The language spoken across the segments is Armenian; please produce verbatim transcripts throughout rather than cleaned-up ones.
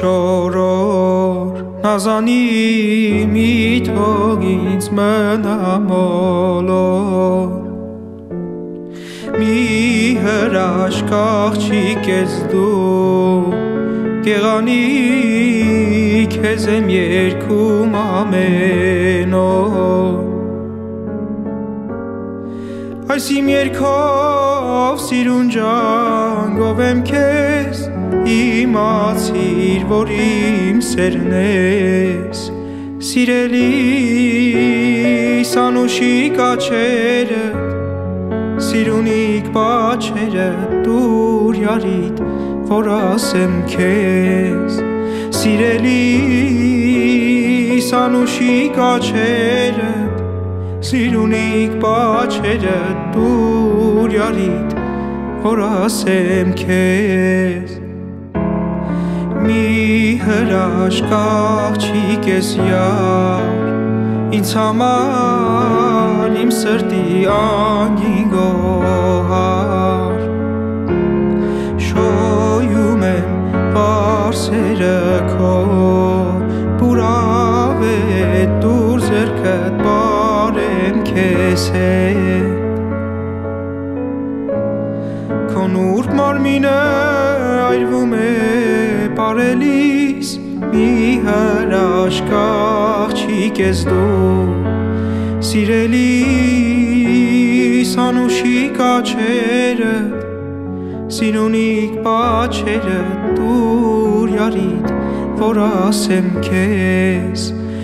շորոր նազանիմ իթող ինձ մնամոլոր մի հրաշք աղջիկ ես դու գեղանիկ ես եմ երգում ամեն օր այս իմ երգով սիրուն ջանգով եմ քեզ իմացիր որ իմ սերն ես սիրելիս անուշիկ աչերդ սիրունիկ բաչերդ դուր յարիդ որ ասեմ քեզ սիրելիս անուշիկ աչերդ սիրունիկ բաչերդ դուր յարիդ որ ասեմ քեզ մի հրաշք աղջիկ ես յար ինձ համար իմ սրտի անգին գոհար շոյում եմ պարսերը քո բուրավետ դուր ձեռքդ բարեմ քեզ հետ քո նուրբ մարմինը այրվում է բարելիս մի հրաշք աղջիկ ես դու սիրելիս անուշիկ աչերդ սիրունիկ բաչերդ դուր յարիդ որ ասեմ քեզ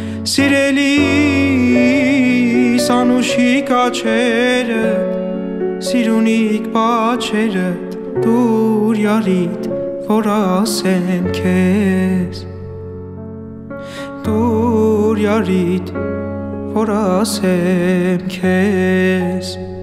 սիրելիս անուշիկ աչերդ սիրունիկ բաչերդ դուր յարիդ որ ասեմ քեզ դուր յարիդ որ ասեմ քեզ